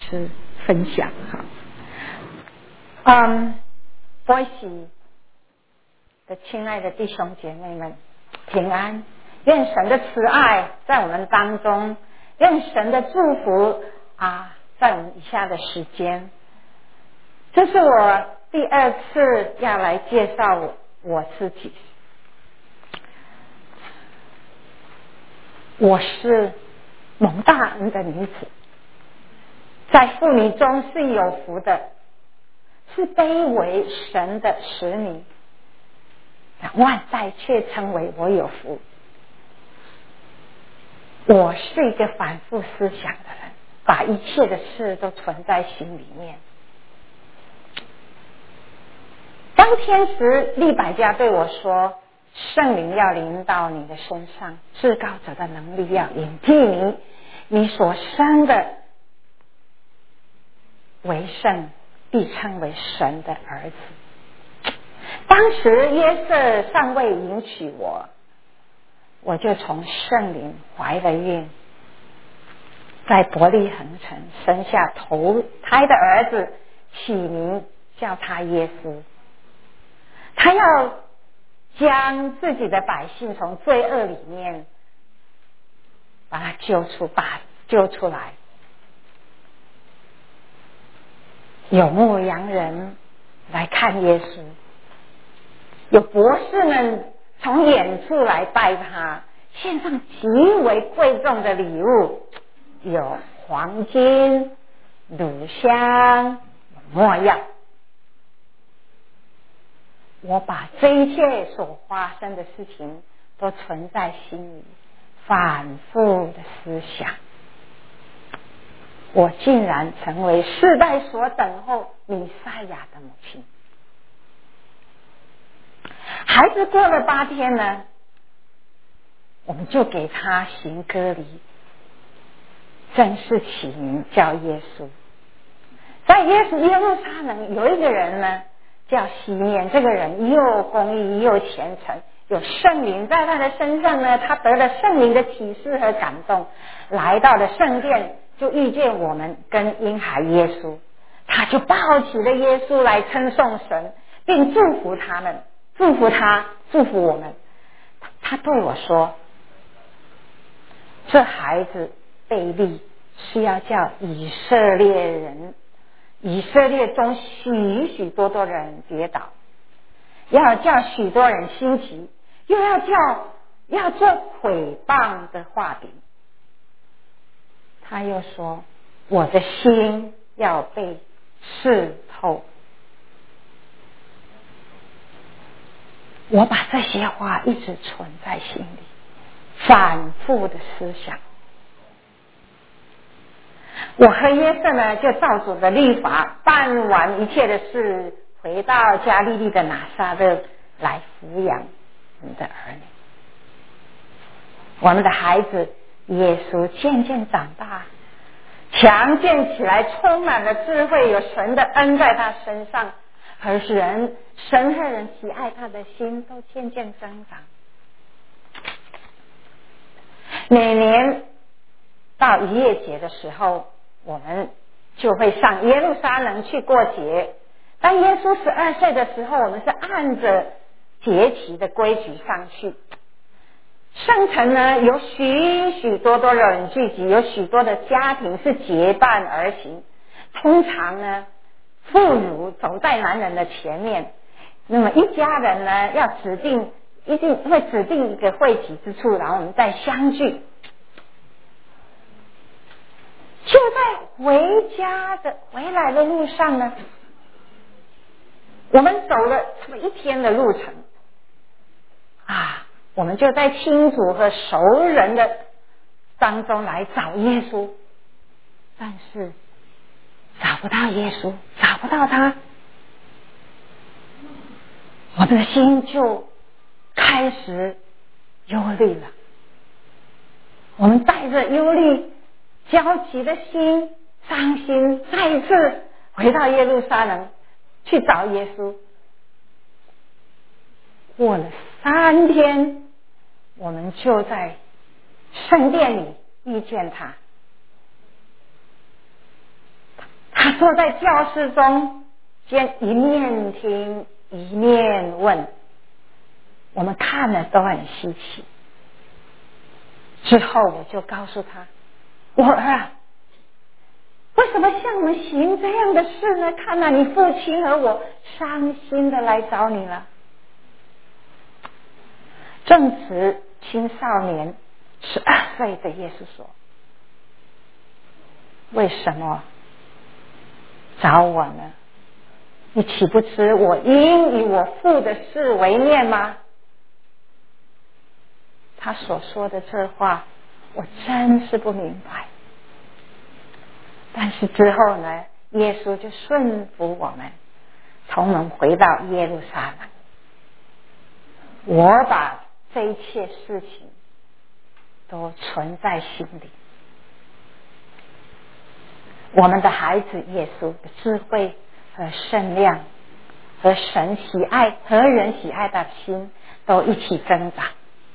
师分享哈。波喜的亲爱的弟兄姐妹们平安，愿神的慈爱在我们当中，愿神的祝福在我们以下的时间。这是我第二次要来介绍我自己。我是蒙大恩的女子，在妇女中是有福的，是卑微神的使女，万代却称为我有福。我是一个反复思想的人，把一切的事都存在心里面。当天时利百加对我说，圣灵要临到你的身上，至高者的能力要引替你，你所生的为圣，必称为神的儿子。当时约瑟尚未迎娶我就从圣灵怀了孕，在伯利恒城生下头胎的儿子，起名叫他耶稣。他要将自己的百姓从罪恶里面把他救出来。有牧羊人来看耶稣，有博士们从远处来拜他，献上极为贵重的礼物，有黄金、乳香、没药。我把这一切所发生的事情都存在心里，反复的思想，我竟然成为世代所等候弥赛亚的母亲。孩子过了8天呢，我们就给他行割礼，正式起名叫耶稣。在耶路撒冷有一个人呢，叫西面，这个人又公义又虔诚，有圣灵在他的身上呢，他得了圣灵的启示和感动，来到了圣殿，就遇见我们跟婴孩耶稣，他就抱起了耶稣来称颂神，并祝福他们，祝福他，祝福我们。他对我说，这孩子被立是要叫以色列中许多人跌倒，要叫许多人兴起，又要做毁谤的话柄。他又说，我的心要被刺透。我把这些话一直存在心里，反复的思想。我和约瑟呢，就照主的律法办完一切的事，回到加利利的拿撒勒来抚养我们的儿女。我们的孩子耶稣渐渐长大，强健起来，充满了智慧，有神的恩在他身上，而神和人喜爱他的心都渐渐增长。每年到逾越节的时候，我们就会上耶路撒冷去过节。当耶稣12岁的时候，我们是按着节期的规矩上去。圣城呢，有许多的人聚集，有许多的家庭是结伴而行。通常呢，妇孺走在男人的前面，那么一家人呢，一定会指定一个会集之处，然后我们再相聚。就在回来的路上呢，我们走了这么1天的路程我们就在亲族和熟人的当中来找耶稣，但是找不到耶稣，找不到他，我们的心就开始忧虑了。我们带着忧虑焦急的心，伤心，再一次回到耶路撒冷去找耶稣。过了3天，我们就在圣殿里遇见他。 坐在教室中间，一面听一面问，我们看了都很稀奇。之后我就告诉他，我儿啊，为什么向我们行这样的事呢？看到你父亲和我伤心的来找你了。正值青少年12岁的耶稣说，为什么找我呢？你岂不知我应以我父的事为念吗？他所说的这话我真是不明白。但是之后呢，耶稣就顺服我们，同我们回到耶路撒冷。我把这一切事情都存在心里。我们的孩子耶稣的智慧和圣量和神喜爱和人喜爱的心都一起增长。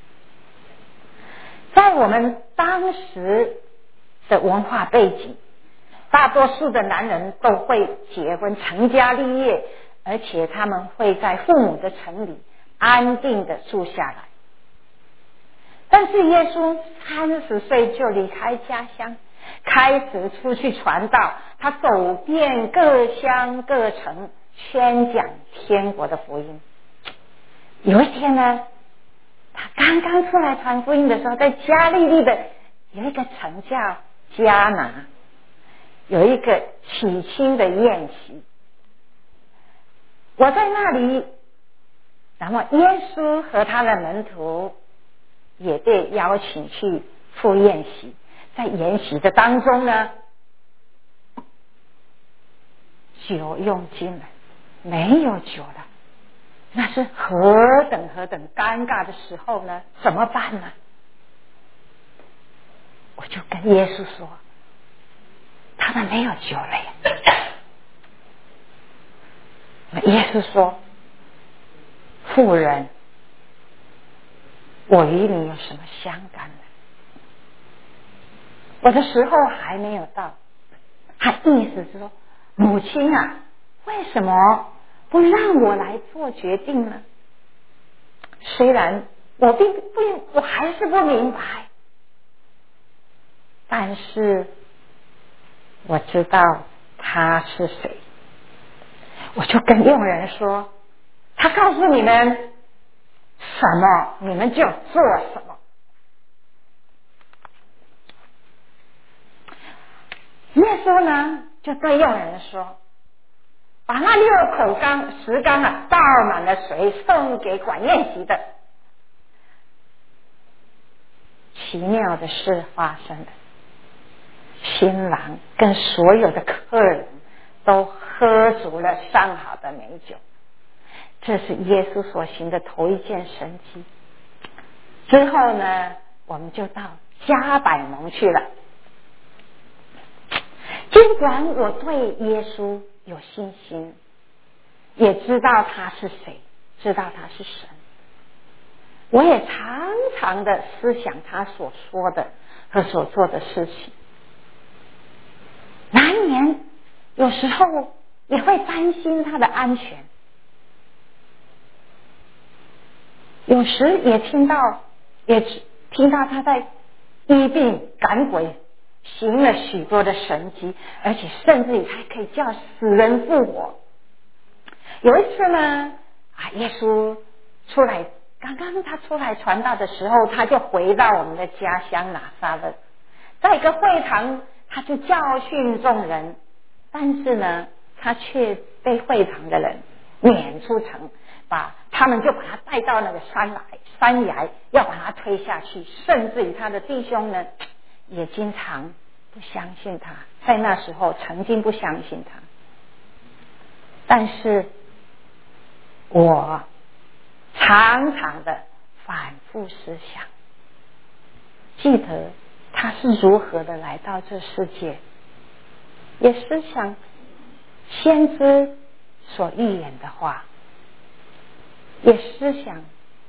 在我们当时的文化背景，大多数的男人都会结婚成家立业，而且他们会在父母的城里安定的住下来。但是耶稣30岁就离开家乡，开始出去传道，他走遍各乡各城，宣讲天国的福音。有一天呢，他刚刚出来传福音的时候，在加利利的有一个城叫迦拿，有一个娶亲的宴席。我在那里，然后耶稣和他的门徒也被邀请去赴宴席。在宴席的当中呢，酒用尽了，没有酒了，那是何等尴尬的时候呢？怎么办呢？我就跟耶稣说，他们没有酒了呀。耶稣说，妇人，我与你有什么相干呢？我的时候还没有到。他意思是说，母亲啊，为什么不让我来做决定呢？虽然我还是不明白，但是我知道他是谁。我就跟佣人说，他告诉你们什么，你们就做什么。耶稣呢，就对佣人说，把那6口石缸啊倒满了水，送给管宴席的。奇妙的事发生了，新郎跟所有的客人都喝足了上好的美酒。这是耶稣所行的头一件神迹。之后呢，我们就到加百农去了。尽管我对耶稣有信心，也知道他是谁，知道他是神，我也常常的思想他所说的和所做的事情，难免有时候也会担心他的安全，有时也听到他在医病赶鬼，行了许多的神迹，而且甚至于还可以叫死人复活。有一次呢，耶稣刚刚他出来传道的时候，他就回到我们的家乡拿撒勒，在一个会堂，他就教训众人，但是呢，他却被会堂的人撵出城，他们就把他带到那个山崖，要把他推下去，甚至于他的弟兄呢，也经常不相信他，在那时候曾经不相信他。但是我常常的反复思想，记得他是如何的来到这世界，也思想先知所预言的话，也思想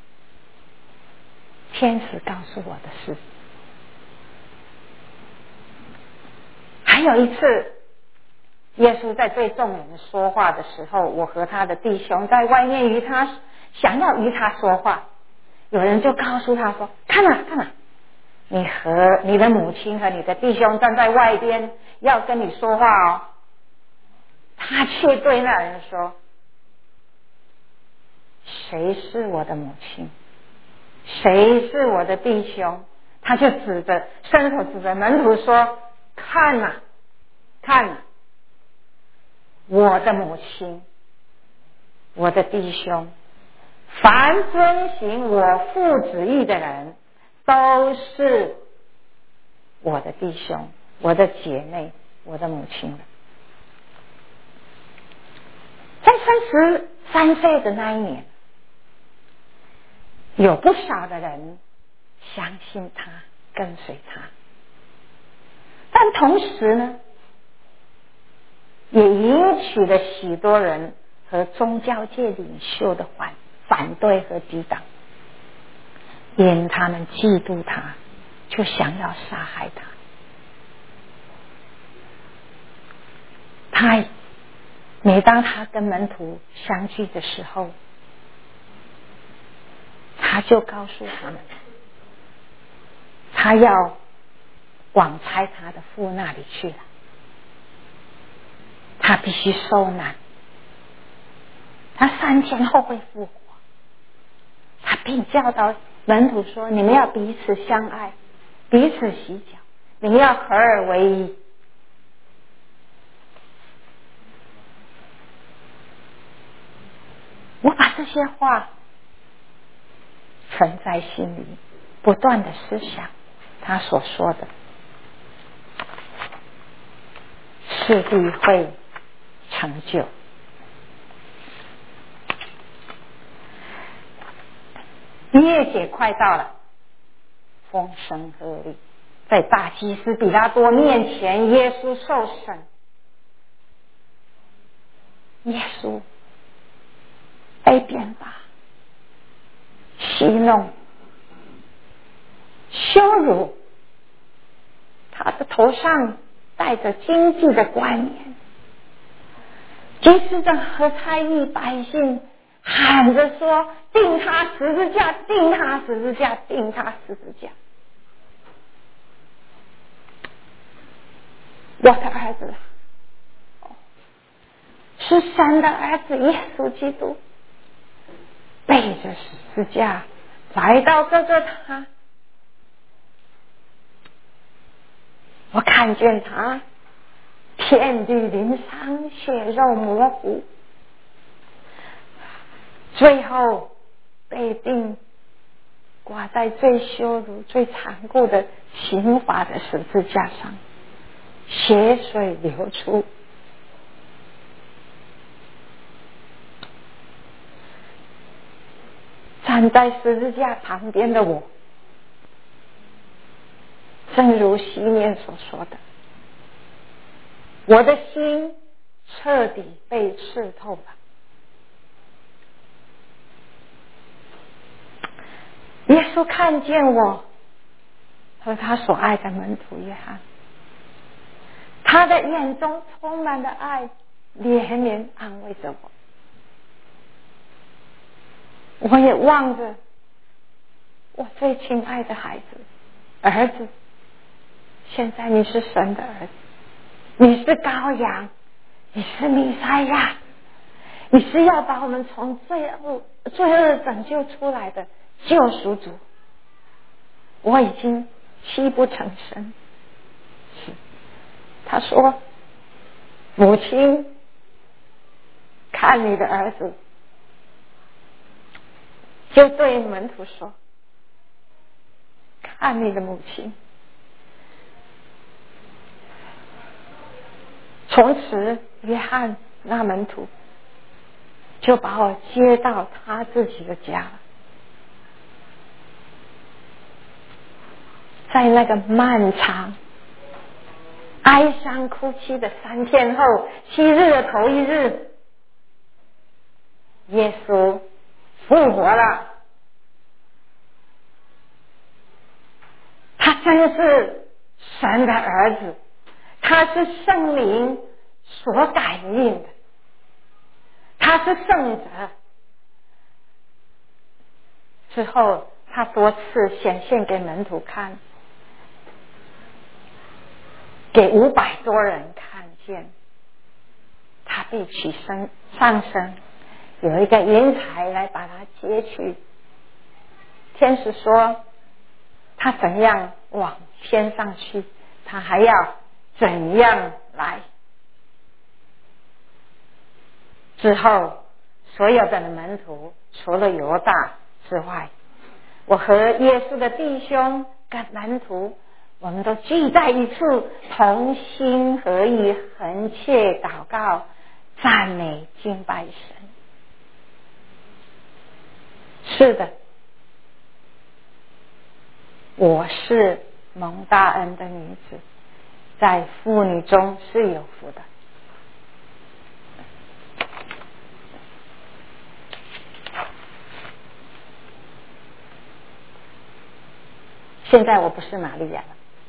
天使告诉我的事。还有一次， 耶稣在对众人说话的时候，我和他的弟兄在外面想要与他说话，有人就告诉他说：看啊看啊，你和你的母亲和你的弟兄站在外边要跟你说话哦。他却对那人说：谁是我的母亲？谁是我的弟兄？他就伸手指着门徒说：看啊看啊，我的母亲，我的弟兄，凡遵行我父旨意的人，都是我的弟兄，我的姐妹，我的母亲了。在33岁的那一年，有不少的人相信他，跟随他，但同时呢，也引起了许多人和宗教界领袖的反对和抵挡，因他们嫉妒他，就想要杀害他。每当他跟门徒相聚的时候，他就告诉他们，他要往差他的父那里去了，他必须受难，他3天后会复活。他并教导门徒说：你们要彼此相爱，彼此洗脚，你们要合而为一。我把这些话存在心里，不断的思想他所说的，势必会成就。逾越节快到了，风声鹤唳，在大祭司比拉多面前，耶稣受审。耶稣被鞭打、戏弄、羞辱，他的头上戴着荆棘的冠冕，祭司长和差役百姓喊着说：钉他十字架，钉他十字架，钉他十字架。我的儿子是神的儿子耶稣基督，背着十字架来到哥哥他。我看见他遍体鳞伤，血肉模糊，最后被钉挂在最羞辱、最残酷的刑罚的十字架上，血水流出。站在十字架旁边的我，正如西面所说的，我的心彻底被刺透了。耶稣看见我和他所爱的门徒约翰，他的眼中充满了爱，怜悯安慰着我。我也望着我最亲爱的孩子，儿子，现在你是神的儿子，你是羔羊，你是弥赛亚，你是要把我们从罪恶拯救出来的救赎主。我已经泣不成声。是，他说：母亲，看你的儿子。就对门徒说：看你的母亲。从此约翰那门徒就把我接到他自己的家了。在那个漫长哀伤哭泣的3天后，7日的头一日，耶稣复活了。他真是神的儿子，他是圣灵所感应的，他是圣者。之后他多次显现给门徒看，给500多人看见，他被取升上升，有一个云彩来把他接去。天使说他怎样往天上去，他还要怎样来。之后所有的门徒除了犹大之外，我和耶稣的弟兄跟门徒，我们都聚在一处，同心合意，恒切祷告，赞美敬拜神。是的，我是蒙大恩的女子，在妇女中是有福的。现在我不是玛利亚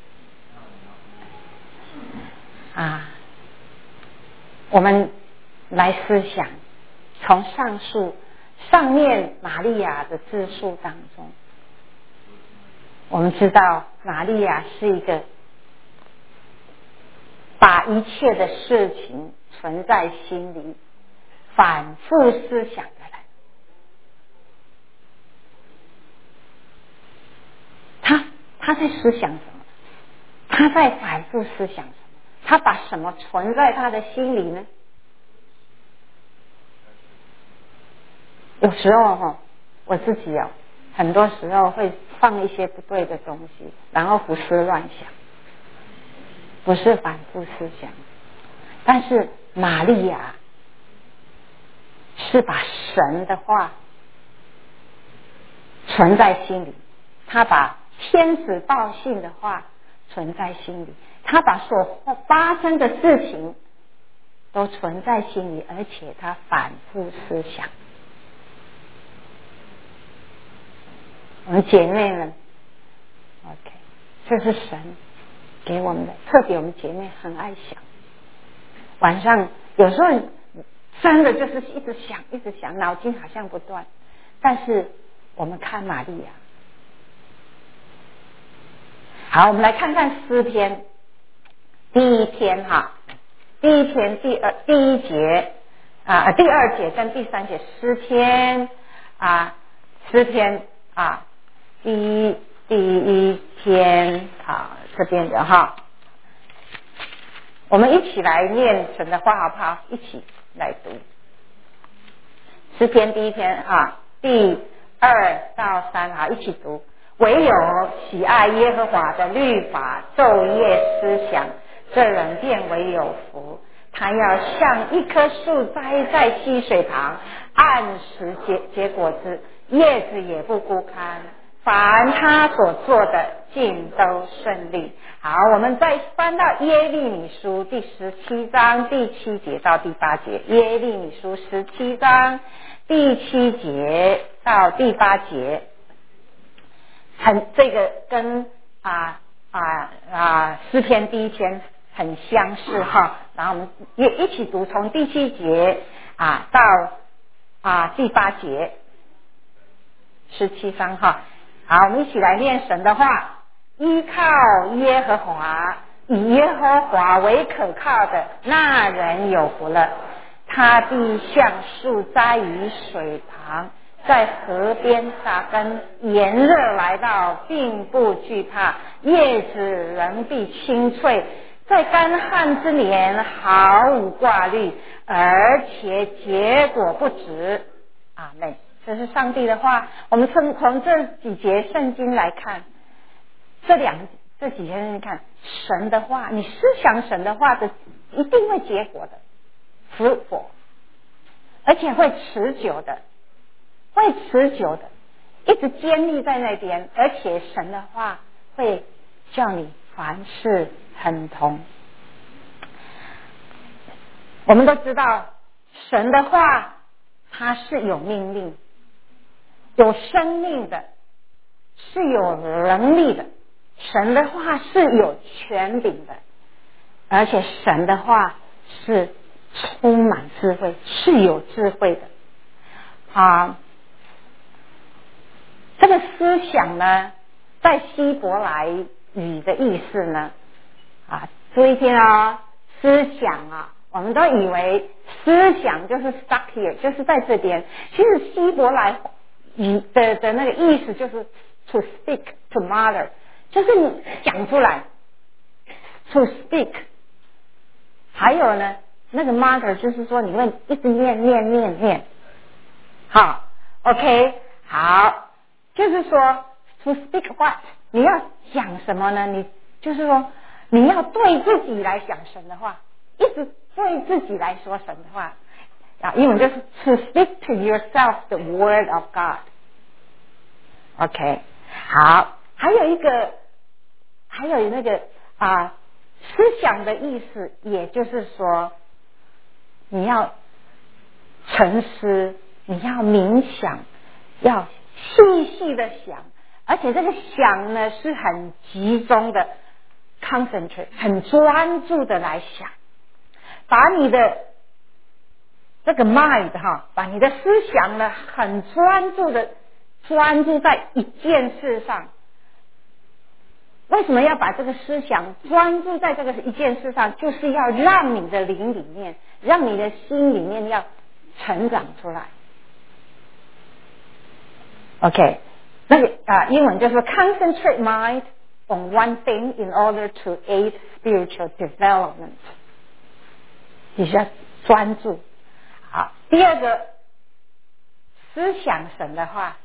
了啊！我们来思想，从上面玛利亚的自述当中，我们知道玛利亚是一个把一切的事情存在心里，反复思想的人。他在思想什么？他在反复思想什么？他把什么存在他的心里呢？有时候我自己很多时候会放一些不对的东西，然后胡思乱想，不是反复思想。但是玛利亚是把神的话存在心里，他把天使报信的话存在心里，他把所发生的事情都存在心里，而且他反复思想。我们姐妹们 OK， 这是神给我们的，特别我们姐妹很爱想，晚上有时候真的就是一直想，脑筋好像不断。但是我们看玛利亚，好，我们来看看诗篇第一篇第一篇第一节第2节跟第3节，诗篇第一篇这边的我们一起来念神的话好不好？一起来读诗篇第一篇第2到3一起读。唯有喜爱耶和华的律法，昼夜思想，这人便为有福。他要像一棵树栽在溪水旁，按时结果子，叶子也不枯干，凡他所做的尽都顺利。好，我们再翻到耶利米书第17章第7节到第8节。耶利米书17章第7节到第8节，这个跟诗篇第一篇很相似然后我们也一起读从第7节到第8节17章好，我们一起来念神的话。依靠耶和华，以耶和华为可靠的那人有福了。他必像树栽于水旁，在河边扎根，炎热来到并不惧怕，叶子仍必青翠，在干旱之年毫无挂虑，而且结果不止。阿们。这是上帝的话。我们从这几节圣经来看，这几节圣经看神的话，你思想神的话的一定会结果的，fruitful，而且会持久的，一直坚立在那边，而且神的话会叫你凡事亨通。我们都知道神的话它是有命令，有生命的，是有能力的，神的话是有权柄的，而且神的话是充满智慧，是有智慧的啊。这个思想呢，在希伯来语的意思呢，注意听啊，思想啊，我们都以为思想就是 stuck here， 就是在这边。其实希伯来语的那个意思就是 to speak to mother， 就是你讲出来 to speak。还有呢，那个 mother 就是说你会一直念，好 ，OK， 好，就是说 to speak what， 你要讲什么呢？你就是说你要对自己来讲神的话，一直对自己来说神的话英文就是 to speak to yourself the word of God。OK， 好，还有那个思想的意思，也就是说你要沉思，你要冥想，要细细的想，而且这个想呢是很集中的 concentrate， 很专注的来想，把你的这个 mind 把你的思想呢很专注在一件事上。为什么要把这个思想专注在这个一件事上？就是要让你的灵里面，让你的心里面要成长出来。OK， 那个英文就是 concentrate mind on one thing in order to aid spiritual development。你需要专注。好，第二个，思想神的话，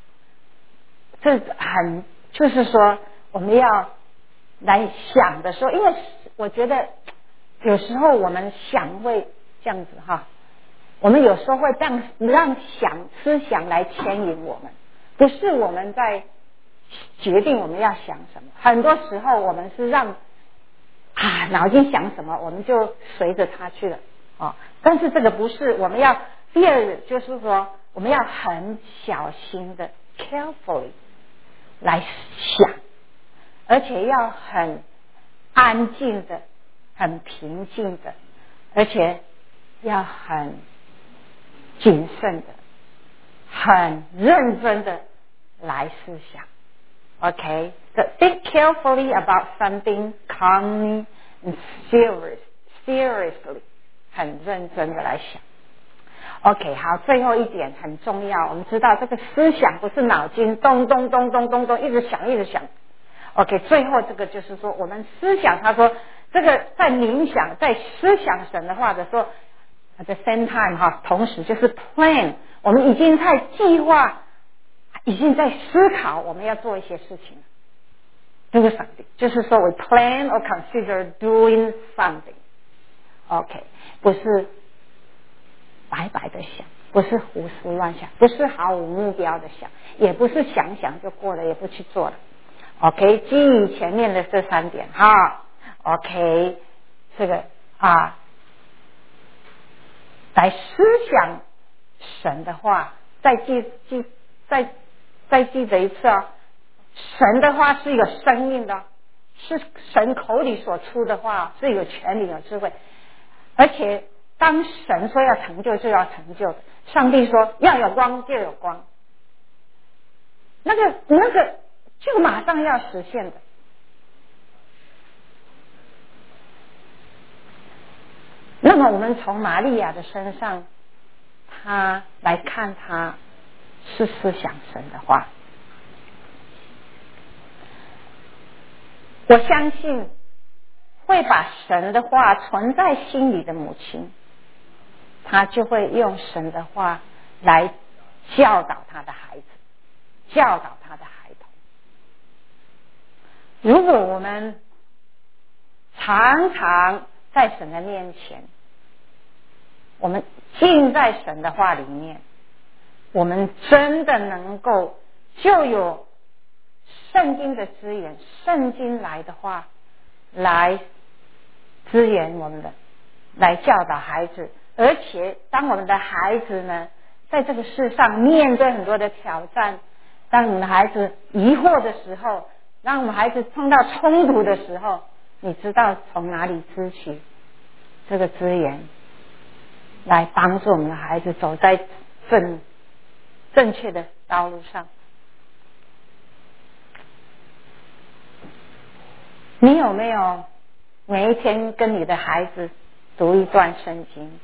就是说我们要来想的时候，因为我觉得有时候我们想会这样子我们有时候会让思想来牵引我们，不是我们在决定我们要想什么。很多时候我们是让脑筋想什么，我们就随着它去了但是这个不是，我们要第二个就是说，我们要很小心的 carefully 来想，而且要很安静的、很平静的，而且要很谨慎的、很认真的来思想。Okay, so think carefully about something calmly and seriously， 很认真的来想。OK， 好，最后一点很重要，我们知道这个思想不是脑筋咚咚咚咚咚咚一直想。OK， 最后这个就是说，我们思想，他说这个在冥想、在思想神的话的时候 ，at the same time 同时就是 plan， 我们已经在计划，已经在思考我们要做一些事情 ，do something， 就是说 we plan or consider doing something。OK， 不是白白的想，不是胡思乱想，不是毫无目标的想，也不是想想就过了，也不去做了。OK， 基于前面的这3点OK， 这个来思想神的话，再记得一次神的话是有生命的，是神口里所出的话，是有权柄有智慧，而且当神说要成就就要成就的，上帝说要有光就有光，那个就马上要实现的。那么我们从玛利亚的身上，他来看，他是思想神的话。我相信会把神的话存在心里的母亲，她就会用神的话来教导她的孩子，教导她的孩童。如果我们常常在神的面前，我们浸在神的话里面，我们真的能够就有圣经的资源，圣经来的话来支援我们的，来教导孩子。而且当我们的孩子呢在这个世上面对很多的挑战，当我们的孩子疑惑的时候，当我们孩子碰到冲突的时候，你知道从哪里支取这个资源？ 来帮助我们的孩子走在正确的道路上。你有没有每一天跟你的孩子读一段圣经？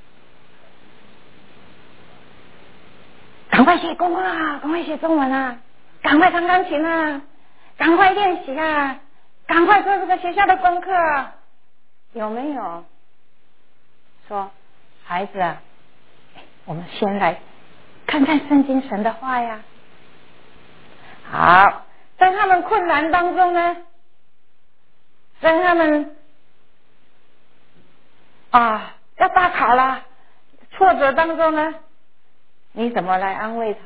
赶快写功课啊，赶快写中文啊，赶快弹钢琴啊，赶快练习啊，赶快做这个学校的功课啊。有没有说孩子啊，我们先来看看圣经神的话呀？好，在他们困难当中呢，在他们要大考了，挫折当中呢，你怎么来安慰他？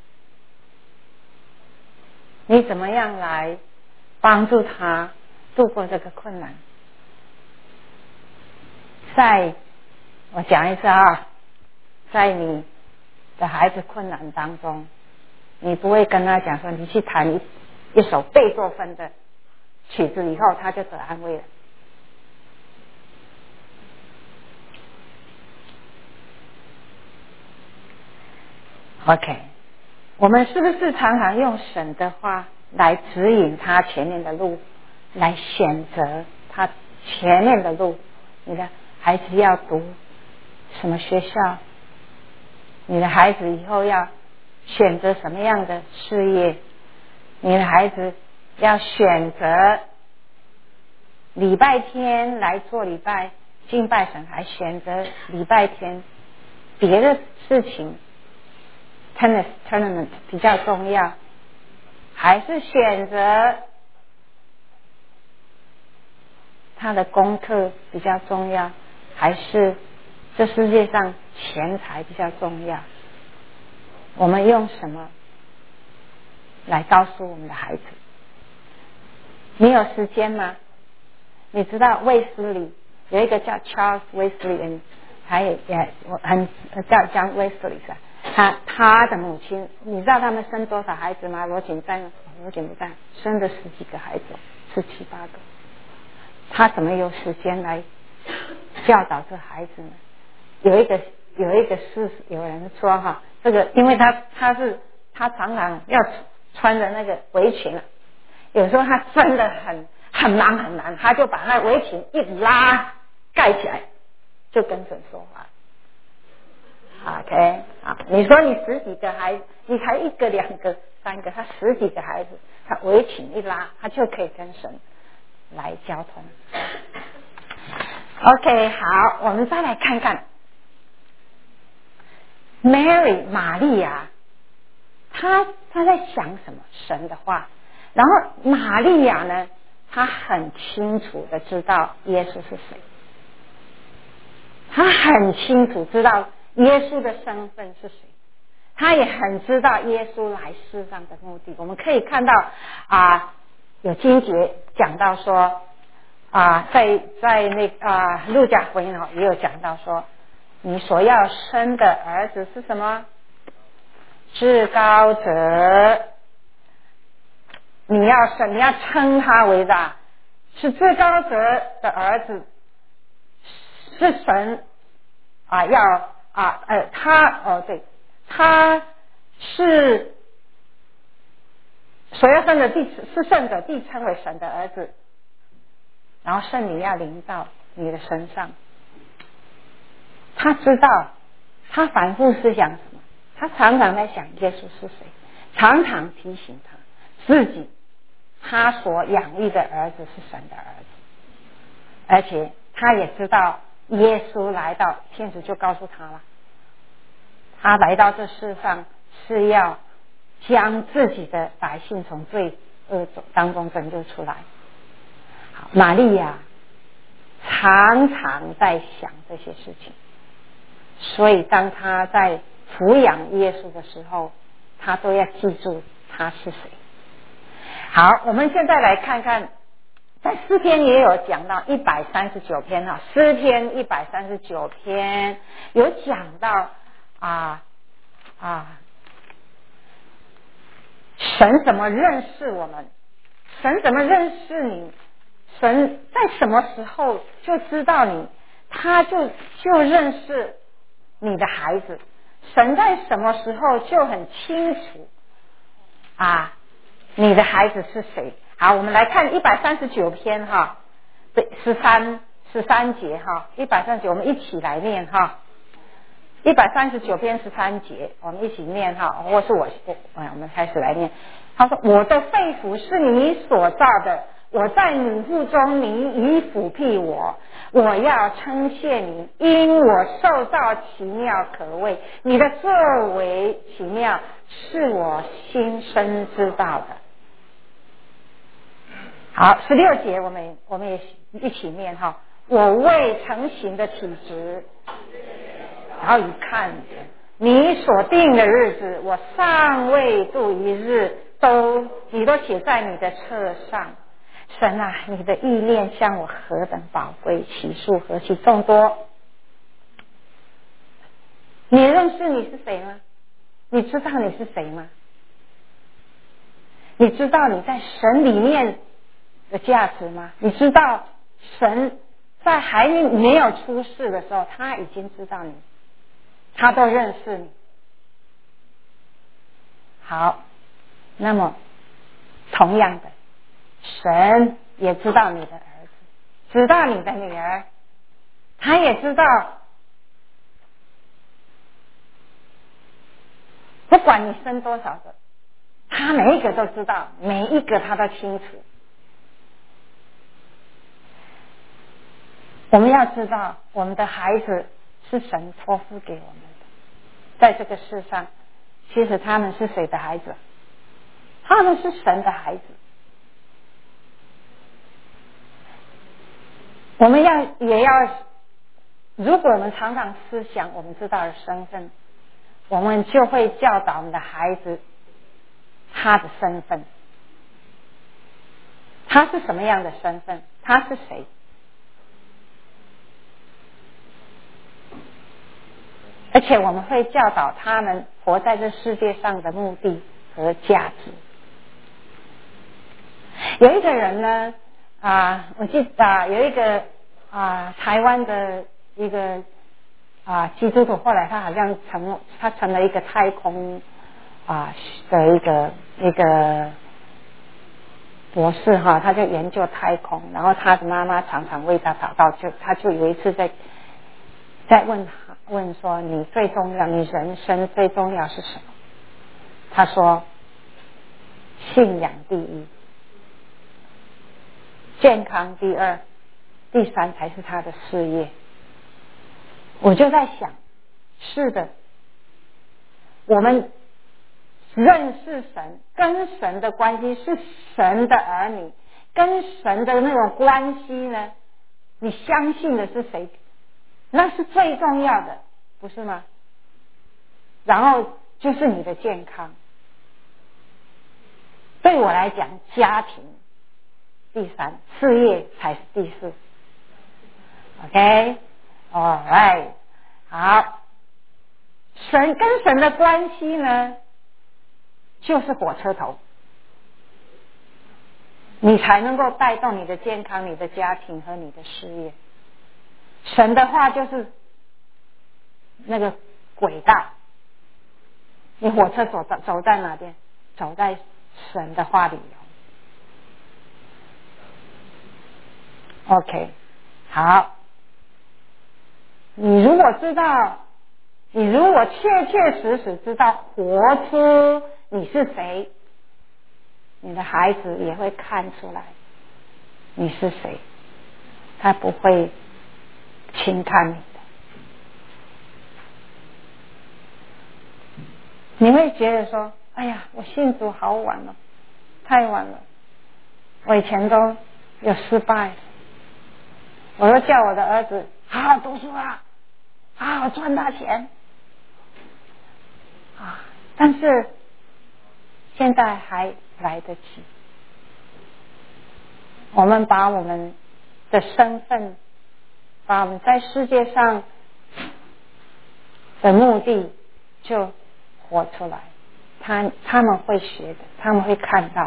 你怎么样来帮助他度过这个困难？我讲一次啊，在你的孩子困难当中，你不会跟他讲说你去弹一首贝多芬的曲子以后他就得安慰了。OK， 我们是不是常常用神的话来指引他前面的路，来选择他前面的路？你的孩子要读什么学校？你的孩子以后要选择什么样的事业？你的孩子要选择礼拜天来做礼拜敬拜神，还选择礼拜天别的事情 tennis tournament 比较重要，还是选择他的功课比较重要，还是这世界上钱财比较重要？我们用什么来告诉我们的孩子？你有时间吗？你知道卫斯理有一个叫 Charles Wesley， 还有叫 John Wesley， 他的母亲，你知道他们生多少孩子吗？罗锦在生了10几个孩子，17、18个。他怎么有时间来教导这孩子呢？有一个是有人说哈，这个因为他常常要穿着那个围裙啊，有时候他真的很忙，他就把那围裙一拉盖起来，就跟神说话。OK， 好，你说你10几个孩子，你才1个、2个、3个，他10几个孩子，他围裙一拉，他就可以跟神来交通。OK， 好，我们再来看看 Mary 玛利亚，她在想什么？神的话。然后玛利亚呢，她很清楚的知道耶稣是谁，她很清楚知道耶稣的身份是谁，她也很知道耶稣来世上的目的。我们可以看到有经节讲到说在那路加福音也有讲到说，你所要生的儿子是什么？至高者。你要称他为是至高者的儿子，是神他是所要生的是圣者，必称为神的儿子，然后圣灵要临到你的身上。他知道，他反复思想什么？他常常在想耶稣是谁，常常提醒他自己，他所养育的儿子是神的儿子，而且他也知道耶稣来到，天使就告诉他了，他来到这世上是要将自己的百姓从罪恶当中拯救出来。好，玛利亚常常在想这些事情，所以当他在抚养耶稣的时候，他都要记住他是谁。好，我们现在来看看，在诗篇也有讲到139篇诗篇139篇有讲到神怎么认识我们，神怎么认识你，神在什么时候就知道你，他就认识你的孩子，神在什么时候就很清楚啊，你的孩子是谁。好，我们来看139篇哈，对13节哈，139我们一起来念哈。139篇13节，我们一起念哈，或是我们开始来念。他说：“我的肺腑是你所造的，我在你腹中，你已抚庇我。我要称谢你，因我受造奇妙可畏，你的作为奇妙，是我心生知道的。”好，16节我们也一起念哈。我未成形的体质，然后一看你所定的日子，我尚未度一日，你都写在你的册上。神啊，你的意念向我何等宝贵，其数何其众多。你认识你是谁吗？你知道你是谁吗？你知道你在神里面的价值吗？你知道神在还没有出世的时候，他已经知道你，他都认识你。好，那么同样的，神也知道你的儿子，知道你的女儿，他也知道，不管你生多少个，他每一个都知道，每一个他都清楚。我们要知道，我们的孩子是神托付给我们的，在这个世上，其实他们是谁的孩子？他们是神的孩子。我们也要，如果我们常常思想我们知道的身份，我们就会教导我们的孩子他的身份，他是什么样的身份，他是谁。而且我们会教导他们活在这世界上的目的和价值。有一个人呢，我记得有一个台湾的一个基督徒，后来他好像成了一个太空的一个博士哈，他就研究太空，然后他的妈妈常常为他祷告，他就有一次在问说，你最重要，你人生最重要是什么？他说信仰第一，健康第二，第三才是他的事业。我就在想，是的，我们认识神，跟神的关系是神的儿女，跟神的那种关系呢，你相信的是谁？那是最重要的，不是吗？然后就是你的健康。对我来讲，家庭第三，事业才是第四。OK， all right， 好。跟神的关系呢，就是火车头，你才能够带动你的健康、你的家庭和你的事业。神的话就是那个轨道，你火车走在哪边？走在神的话里。OK， 好。你如果确确实实知道活出你是谁，你的孩子也会看出来你是谁，他不会轻看你的。你会觉得说，哎呀，我信主好晚了，太晚了，我以前都有失败，我都叫我的儿子好好读书啊，好好赚大钱但是现在还来得及。我们把我们的身份，把我们在世界上的目的就活出来，他们会学的，他们会看到。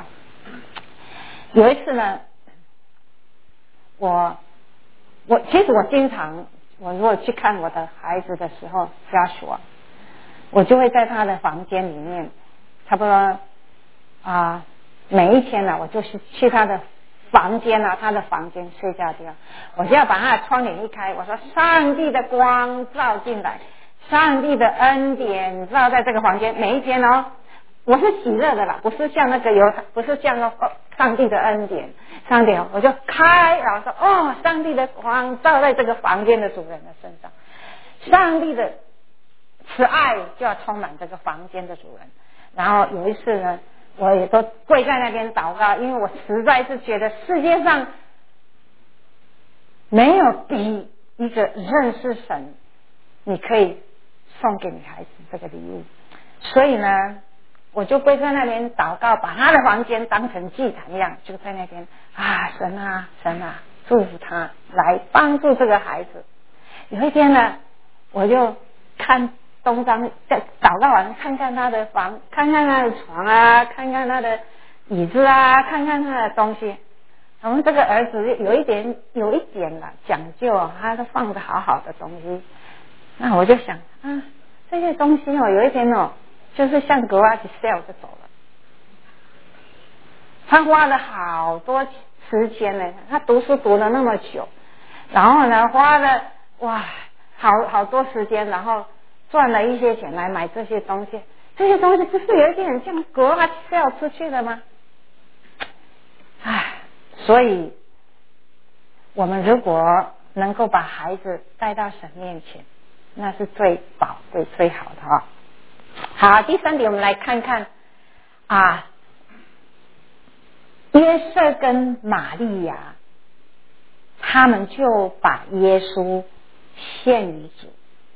有一次呢，其实我经常我如果去看我的孩子的时候，Joshua，我就会在他的房间里面，差不多每一天呢，我就是去他的房间他的房间睡觉地方，我就要把他的窗帘一开，我说上帝的光照进来，上帝的恩典照在这个房间，每一天我是喜乐的啦，不是像那个不是像上帝的恩典，上帝我就开，然后说上帝的光照在这个房间的主人的身上，上帝的慈爱就要充满这个房间的主人。然后有一次呢，我也都跪在那边祷告，因为我实在是觉得世界上没有比一个认识神你可以送给你孩子这个礼物，所以呢我就跪在那边祷告，把他的房间当成祭坛一样，就在那边神啊神啊，祝福他，来帮助这个孩子。有一天呢，我就看东张，祷告完看看他的房，看看他的床看看他的椅子看看他的东西。我们这个儿子有一点讲究，他都放着好好的东西。那我就想这些东西有一天就是像 garage sale 就走了。他花了好多时间呢，他读书读了那么久，然后呢花了好多时间，然后赚了一些钱来买这些东西。这些东西不是有一点像 garage sale 出去的吗？所以我们如果能够把孩子带到神面前，那是最宝贵最好的好，第三点我们来看看约瑟跟玛利亚他们就把耶稣献于主，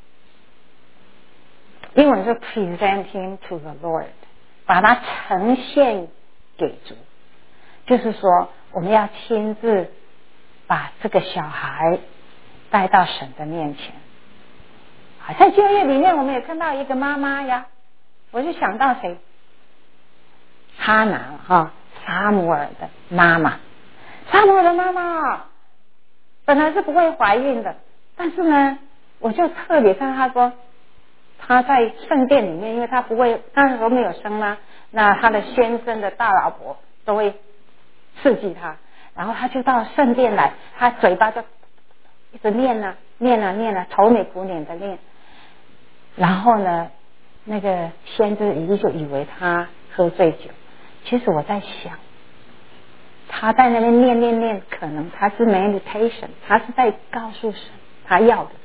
英文是 present him to the Lord， 把它呈现给主，就是说我们要亲自把这个小孩带到神的面前。在旧约里面我们也看到一个妈妈呀，我就想到谁？哈拿撒母耳的妈妈。撒母耳的妈妈本来是不会怀孕的，但是呢我就特别看她说，她在圣殿里面，因为她不会，那时候没有生嘛，那她的先生的大老婆都会刺激她，然后她就到圣殿来，她嘴巴就一直念愁眉苦脸的念。然后呢那个先知以利就以为他喝醉酒，其实我在想他在那边念，可能他是 meditation， 他是在告诉神他要的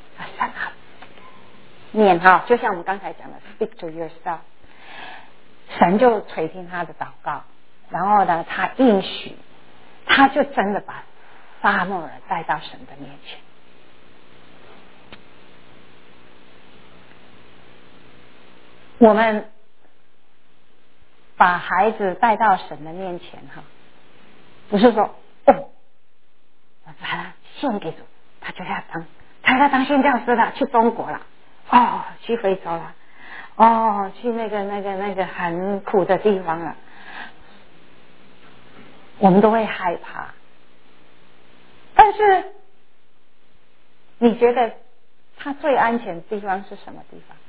念就像我们刚才讲的 speak to yourself， 神就垂听他的祷告，然后呢他应许，他就真的把撒母耳带到神的面前。我们把孩子带到神的面前不是说把他献给主，他就要当宣教师了，去中国了去非洲了去那个很苦的地方了，我们都会害怕。但是你觉得他最安全的地方是什么地方？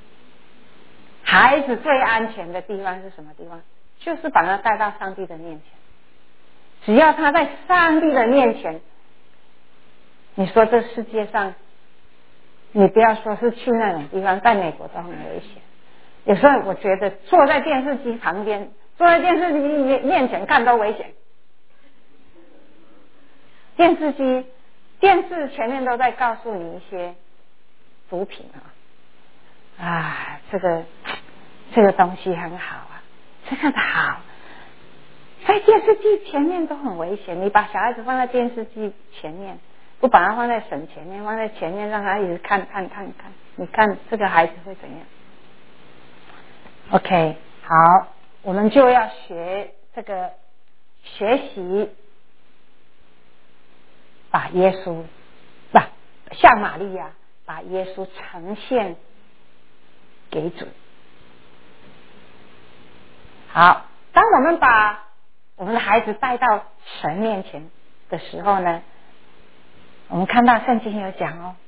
孩子最安全的地方是什么地方？就是把他带到上帝的面前。只要他在上帝的面前，你说这世界上，你不要说是去那种地方，在美国都很危险。有时候我觉得坐在电视机旁边，坐在电视机面前看都危险。电视前面都在告诉你一些毒品这个东西很好这个好，在电视机前面都很危险。你把小孩子放在电视机前面，不把它放在神前面，放在前面让他一直看，你看这个孩子会怎样 ？OK， 好，我们就要学习把耶稣像玛利亚把耶稣呈现给主。好，当我们把我们的孩子带到神面前的时候呢， 我们看到圣经有讲哦，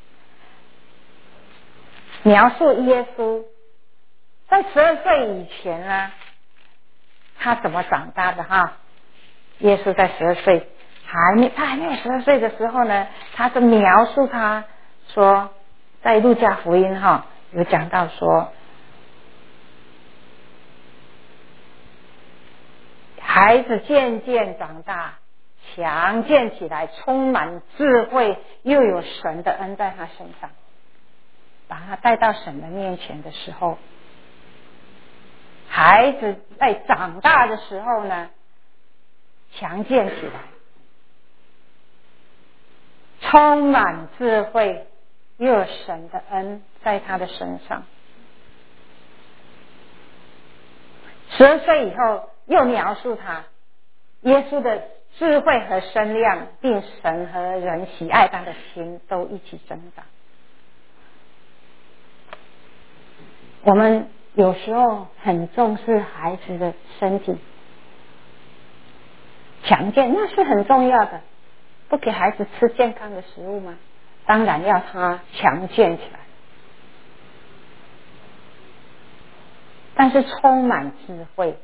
描述耶稣在12岁以前呢，他怎么长大的哈？耶稣在12岁他还没有12岁的时候呢，他是描述他说，在路加福音哈有讲到说，孩子渐渐长大，强健起来，充满智慧，又有神的恩在他身上。把他带到神的面前的时候，孩子在长大的时候呢，强健起来，充满智慧，又有神的恩在他的身上。12岁以后又描述他耶稣的智慧和身量，并神和人喜爱他的心都一起增长。我们有时候很重视孩子的身体强健，那是很重要的。不给孩子吃健康的食物吗？当然要他强健起来。但是充满智慧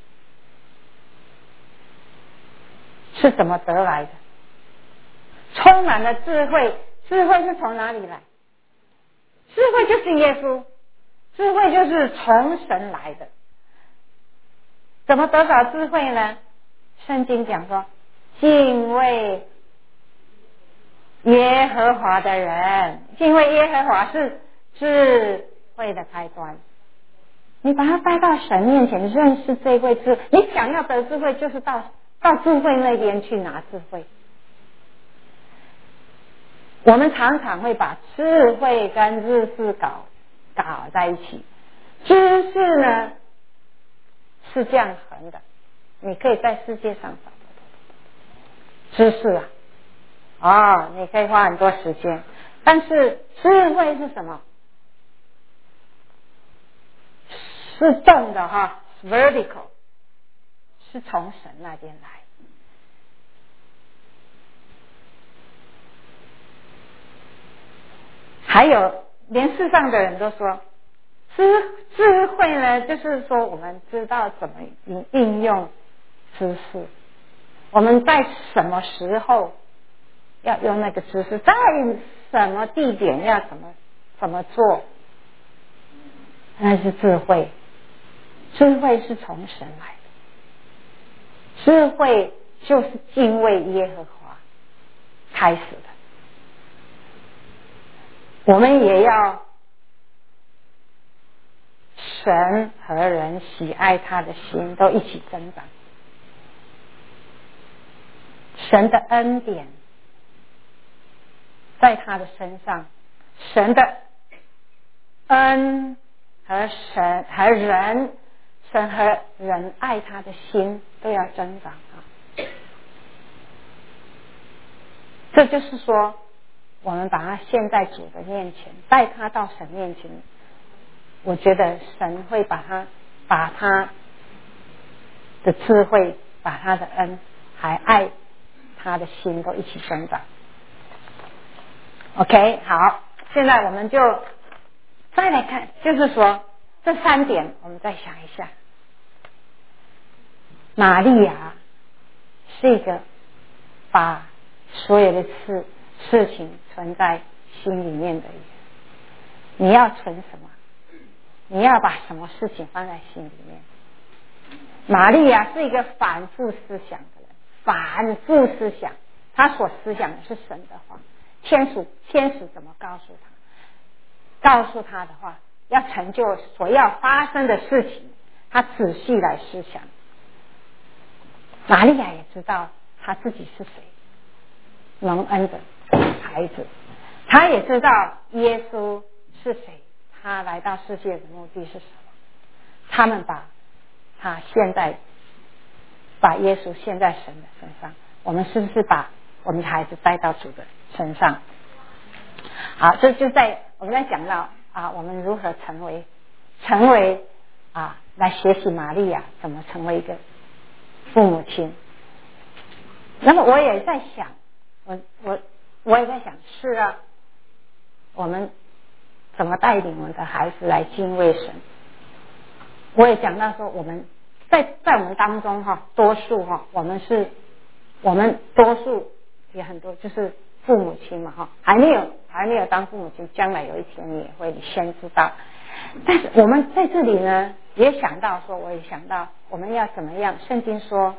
是怎么得来的？充满了智慧，智慧是从哪里来？智慧就是耶稣，智慧就是从神来的。怎么得到智慧呢？圣经讲说，敬畏耶和华的人，敬畏耶和华是智慧的开端。你把他带到神面前，认识这位智慧。你想要得智慧，就是到智慧那边去拿智慧。我们常常会把智慧跟知识搞在一起。知识呢是这样横的，你可以在世界上找知识你可以花很多时间。但是智慧是什么？是重的vertical， 是从神那边来。还有连世上的人都说，智慧呢，就是说我们知道怎么应用知识，我们在什么时候要用那个知识，在什么地点要怎么做，那是智慧。智慧是从神来的，智慧就是敬畏耶和华开始的。我们也要神和人喜爱他的心都一起增长。神的恩典在他的身上，神的恩和神和人爱他的心都要增长这就是说，我们把他献在主的面前，带他到神面前，我觉得神会把他的智慧，把他的恩还爱他的心都一起增长。 OK， 好，现在我们就再来看，就是说这3点我们再想一下。玛利亚是一个把所有的事情存在心里面的人。你要存什么？你要把什么事情放在心里面？玛利亚是一个反复思想的人，反复思想，他所思想的是神的话。天使怎么告诉他？告诉他的话，要成就所要发生的事情，他仔细来思想。玛利亚也知道他自己是谁，蒙恩的孩子，他也知道耶稣是谁，他来到世界的目的是什么。他们把耶稣献在神的身上，我们是不是把我们的孩子带到主的身上？好，这就我们在讲到我们如何成为来学习玛利亚怎么成为一个父母亲。那么我也在想， 我也在想，是啊，我们怎么带领我们的孩子来敬畏神？我也讲到说，我们在我们当中多数我们多数也很多，就是父母亲嘛还没有当父母亲，将来有一天你也会先知道。但是我们在这里呢，我也想到我们要怎么样？圣经说，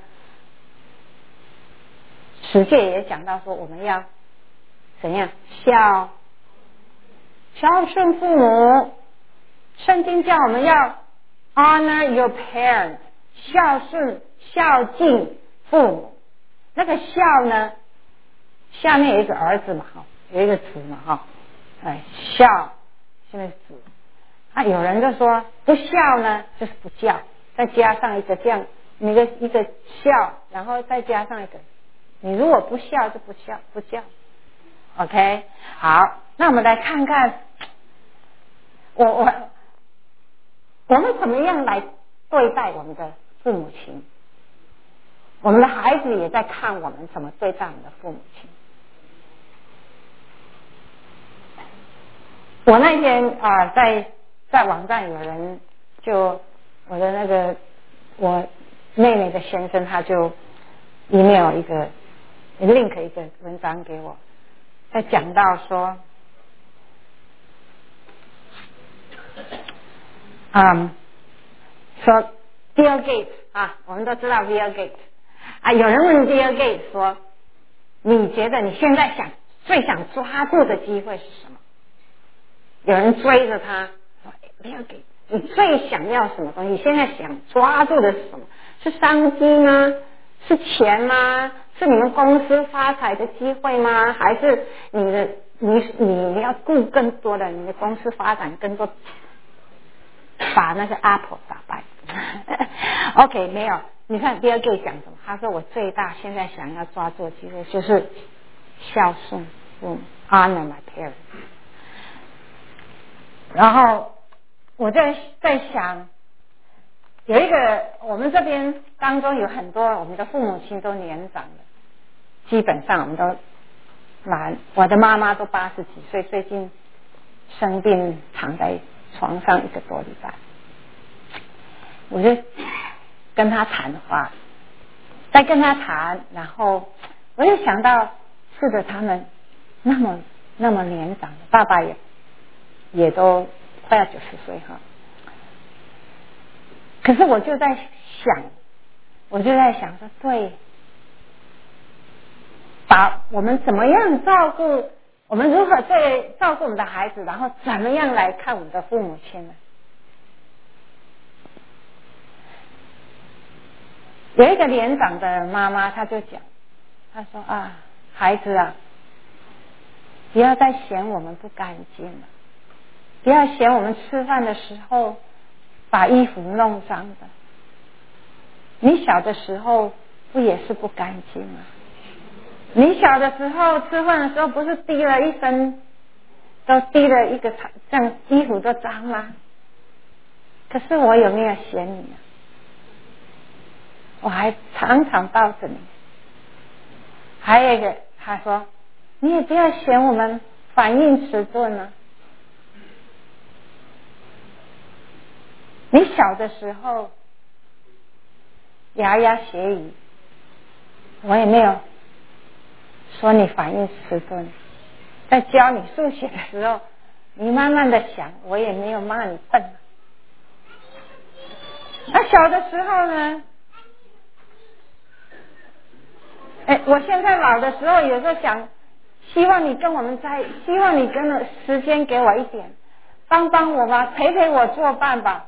十诫也讲到说，我们要怎样孝顺父母。圣经叫我们要 honor your parents， 孝敬父母。那个孝呢，下面有一个儿子嘛有一个子嘛孝下面是子。有人就说不孝呢就是不教，再加上一个这样一个孝，然后再加上一个，你如果不孝就不教。 OK， 好，那我们来看看我们怎么样来对待我们的父母亲。我们的孩子也在看我们怎么对待我们的父母亲。我那天在网站有人就我的那个我妹妹的先生，他就 email 一个 link 一个文章给我，在讲到说说 Bill Gates 我们都知道 Bill Gates 有人问 Bill Gates 说，你觉得你现在最想抓住的机会是什么？有人追着他说 Bill Gates， 你最想要什么东西？现在想抓住的是什么？是商机吗？是钱吗？是你们公司发财的机会吗？还是你要顾更多的你的公司发展更多，把那个 Apple 打败OK， 没有。你看Bill Gates讲什么？他说我最大现在想要抓住的机会就是孝顺父母 honor my parents。 然后我在想，有一个我们这边当中有很多我们的父母亲都年长了，基本上我们都我的妈妈都80几岁，最近生病躺在床上1个多礼拜。我就跟他谈话，再跟他谈，然后我就想到，是的，他们那么年长，爸爸也都快要90岁可是我就在想说，对，把我们怎么样照顾，我们如何照顾我们的孩子，然后怎么样来看我们的父母亲呢？有一个年长的妈妈，她就讲，她说孩子不要再嫌我们不干净了，不要嫌我们吃饭的时候把衣服弄脏的，你小的时候不也是不干净吗？你小的时候吃饭的时候不是滴了一身，都滴了一个这样衣服都脏吗？可是我有没有嫌你我还常常抱着你。还有一个他说，你也不要嫌我们反应迟钝你小的时候牙牙学语，我也没有说你反应迟钝。在教你数学的时候，你慢慢的想，我也没有骂你笨。那小的时候呢，我现在老的时候，有时候想，希望你跟了时间给我一点，帮帮我吧，陪我作伴吧。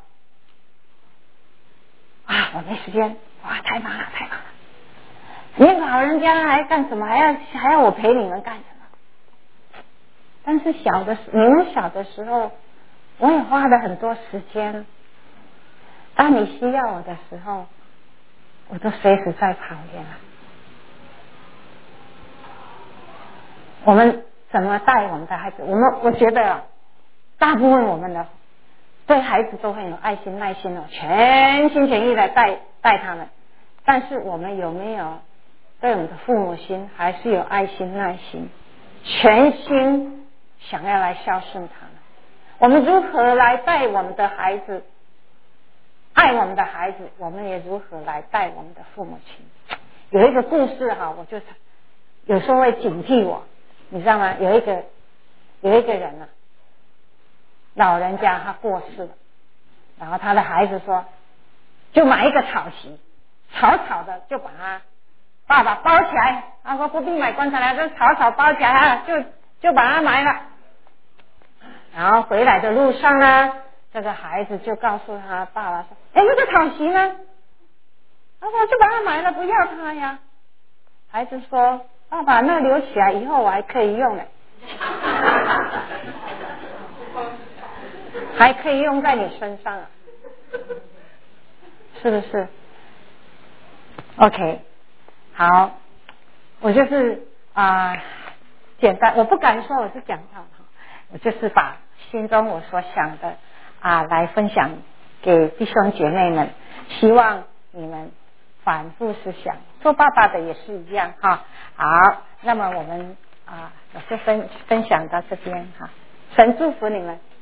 我没时间，太忙了。你老人家还干什么？还要我陪你们干什么？但是你们小的时候，我也花了很多时间。当你需要我的时候，我都随时在旁边我们怎么带我们的孩子？我觉得大部分我们的对孩子都很有爱心、耐心全心全意的带他们。但是我们有没有对我们的父母亲还是有爱心、耐心？ 全心想要来孝顺他呢？我们如何来带我们的孩子，爱我们的孩子，我们也如何来带我们的父母亲。有一个故事我就有时候会警惕我，你知道吗？有一个人老人家他过世了，然后他的孩子说，就买一个草席，草草的就把他爸爸包起来。他说不必买棺材了，就草草包起来，就把他埋了。然后回来的路上呢，这个孩子就告诉他爸爸说：“哎，那个草席呢？”他说：“就把它埋了，不要它呀。”孩子说：“爸爸，那留起来以后我还可以用呢，还可以用在你身上啊，是不是 ？OK， 好，我就是简单，我不敢说我是讲道，我就是把心中我所想的来分享给弟兄姐妹们，希望你们反复思想，做爸爸的也是一样哈。好，那么我们我就分享到这边哈，神祝福你们。